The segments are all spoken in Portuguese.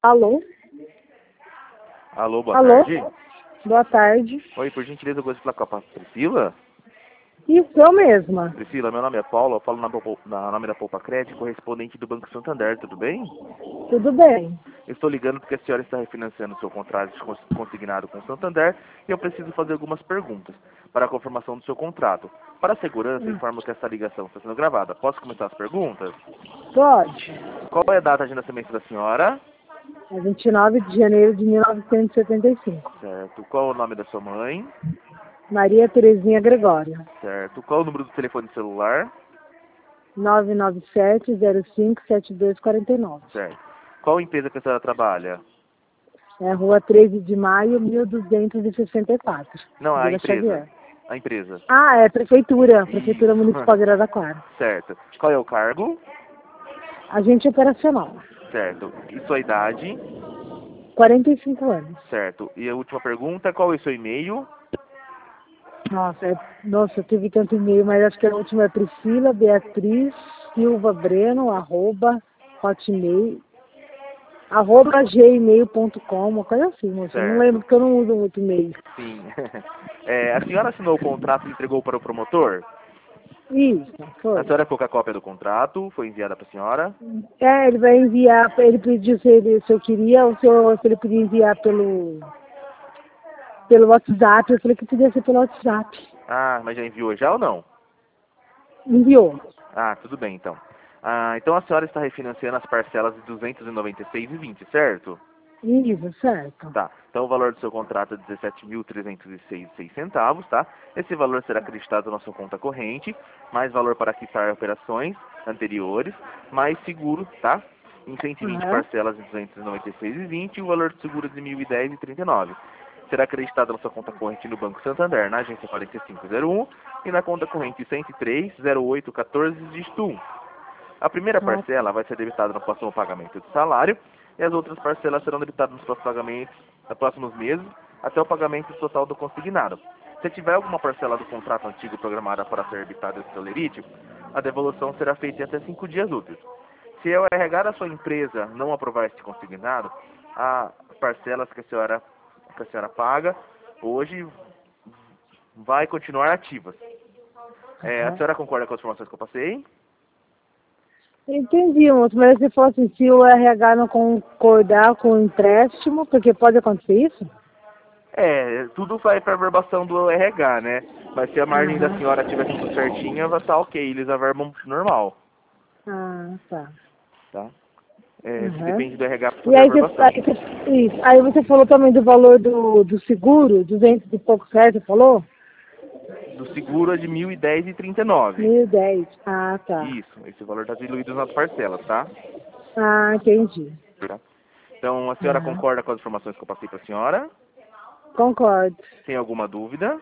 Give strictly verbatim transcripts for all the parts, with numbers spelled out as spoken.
Alô? Alô, boa Alô? tarde. Boa tarde. Oi, por gentileza, eu gostaria de falar com a Priscila. Isso, eu mesma. Priscila, meu nome é Paulo, eu falo na, Pou- na nome da Poupa Crédito, correspondente do Banco Santander, tudo bem? Tudo bem? Eu estou ligando porque a senhora está refinanciando o seu contrato de cons- consignado com o Santander e eu preciso fazer algumas perguntas para a confirmação do seu contrato. Para a segurança, Hum, informo que essa ligação está sendo gravada. Posso começar as perguntas? Pode. Qual é a data de nascimento da senhora? É vinte e nove de janeiro de mil novecentos e setenta e cinco. Certo. Qual é o nome da sua mãe? Maria Terezinha Gregório. Certo. Qual é o número do telefone celular? nove nove sete zero cinco sete dois quatro nove. Certo. Qual empresa que a senhora trabalha? É Rua treze de maio, mil duzentos e sessenta e quatro. Não, a Vila empresa. Xavier. A empresa. Ah, é Prefeitura. Prefeitura Isso. Municipal de Araraquara. Certo. Qual é o cargo? Agente operacional. Certo. E sua idade? quarenta e cinco anos. Certo. E a última pergunta, qual é o seu e-mail? Nossa, é, nossa, eu tive tanto e-mail, mas acho que a última é Priscila Beatriz Silva Breno, arroba hotmail, arroba gmail ponto com, uma coisa assim, moça. Eu não Certo. lembro porque eu não uso muito e-mail. Sim. É, a senhora assinou o contrato e entregou para o promotor? Isso, A foi. senhora colocou a cópia do contrato, foi enviada para a senhora? É, ele vai enviar, ele pediu se, ele, se eu queria, ou se, eu, se ele podia enviar pelo, pelo WhatsApp. Eu falei que podia ser pelo WhatsApp. Ah, mas já enviou já ou não? Enviou. Ah, tudo bem então. Ah, então a senhora está refinanciando as parcelas de duzentos e noventa e seis reais e vinte centavos, certo? Isso, certo. Tá. Então o valor do seu contrato é dezessete mil trezentos e seis e seis centavos, tá? Esse valor será acreditado na sua conta corrente, mais valor para quitar operações anteriores, mais seguro, tá? Em cento e vinte Aham. parcelas de duzentos e noventa e seis reais e vinte centavos e o valor de seguro de mil e dez reais e trinta e nove centavos. Será acreditado na sua conta corrente no Banco Santander, na agência quarenta e cinco zero um e na conta corrente cento e três zero oito quatorze, dígito um. A primeira Ah, parcela vai ser debitada no próximo pagamento do salário e as outras parcelas serão debitadas nos próximos pagamentos, nos próximos meses, até o pagamento total do consignado. Se tiver alguma parcela do contrato antigo programada para ser debitada esse solerite, a devolução será feita em até cinco dias úteis. Se o R H da sua empresa não aprovar este consignado, as parcelas que a senhora, que a senhora paga hoje vai continuar ativas. É, a aham. senhora concorda com as informações que eu passei? Entendi, moço, mas você falou assim, se o R H não concordar com o empréstimo, porque pode acontecer isso? É, tudo vai para a verbação do R H, né? Mas se a margem da Aham. senhora tiver tudo certinha, vai estar ok, eles averbam normal, Ah, tá. tá? É, que Aham. depende do R H para E fazer a aí você, verbação. aí você, isso, aí você falou também do valor do, do seguro, duzentos e poucos reais, você falou? Do seguro é de mil e dez reais e trinta e nove. Mil e dez. Ah, tá. Isso, esse valor está diluído nas parcelas, tá? Ah, entendi. Tá? Então, a senhora Aham. concorda com as informações que eu passei para a senhora? Concordo. Tem alguma dúvida?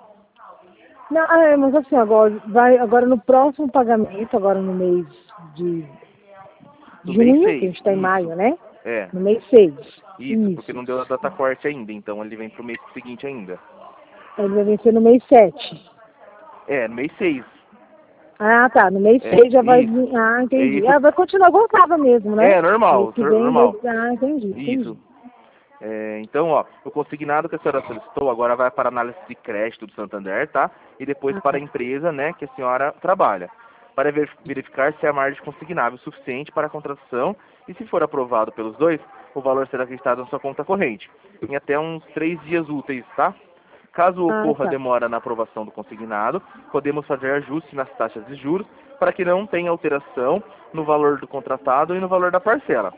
Não, é, mas assim, agora, vai, agora no próximo pagamento, agora no mês de Do mês junho, que a seis, gente está em isso. maio, né? É, No mês seis. isso, porque Isso. não deu a data corte ainda, então ele vem pro mês seguinte ainda. Ele vai vencer no mês sete. É, no mês seis. Ah, tá. No mês É, seis já vai isso. vir. Ah, É entendi. isso. Ah, vai continuar igual estava mesmo, né? É, Mês normal, que sor- vem vai. normal. Ah, entendi, Isso. entendi. É, então, ó, o consignado que a senhora solicitou agora vai para a análise de crédito do Santander, tá? E depois Ah, para a tá. empresa, né, que a senhora trabalha. Para ver- verificar se a margem consignável é suficiente para a contratação e se for aprovado pelos dois, o valor será acreditado na sua conta corrente, em até uns três dias úteis, tá? Caso Ah, ocorra tá. demora na aprovação do consignado, podemos fazer ajuste nas taxas de juros para que não tenha alteração no valor do contratado e no valor da parcela.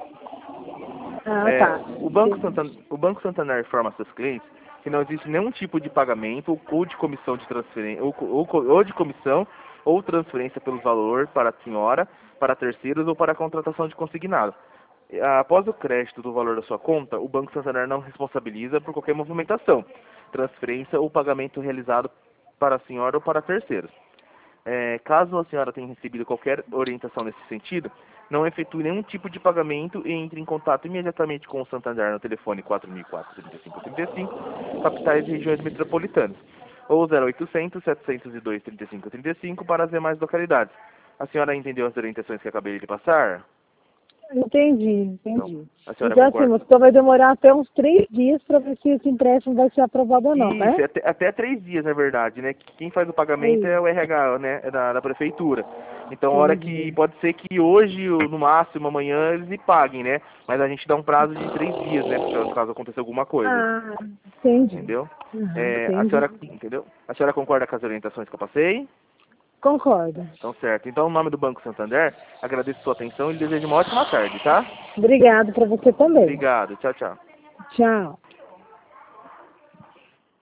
Ah, É, tá. o, Banco Entendi. Santander, o Banco Santander informa seus clientes que não existe nenhum tipo de pagamento ou de comissão de transferência ou, ou, ou de comissão ou transferência pelo valor para a senhora, para terceiros ou para a contratação de consignado. Após o crédito do valor da sua conta, o Banco Santander não responsabiliza por qualquer movimentação, transferência ou pagamento realizado para a senhora ou para terceiros. É, caso a senhora tenha recebido qualquer orientação nesse sentido, não efetue nenhum tipo de pagamento e entre em contato imediatamente com o Santander no telefone quatro mil e quatro, trinta e cinco trinta e cinco, capitais e regiões metropolitanas, ou zero oitocentos, setecentos e dois, trinta e cinco trinta e cinco para as demais localidades. A senhora entendeu as orientações que acabei de passar? Entendi, entendi. Então, a senhora Então, assim, concorda? você vai demorar até uns três dias para ver se esse empréstimo vai ser aprovado ou não, Isso, né? até, até três dias, na verdade, né? Quem faz o É pagamento é isso. o R H, né? É da, da prefeitura. Então, a hora que Entendi. pode ser que hoje, ou no máximo amanhã, eles me paguem, né? Mas a gente dá um prazo de três dias, né? Caso caso aconteça alguma coisa. Ah, entendi. Entendeu? Uhum, É, a entendi. senhora, entendeu? A senhora concorda com as orientações que eu passei? Concordo. Então, certo. Então, em nome do Banco Santander, agradeço sua atenção e lhe desejo uma ótima tarde, tá? Obrigado para você também. Obrigado. Tchau, tchau. Tchau.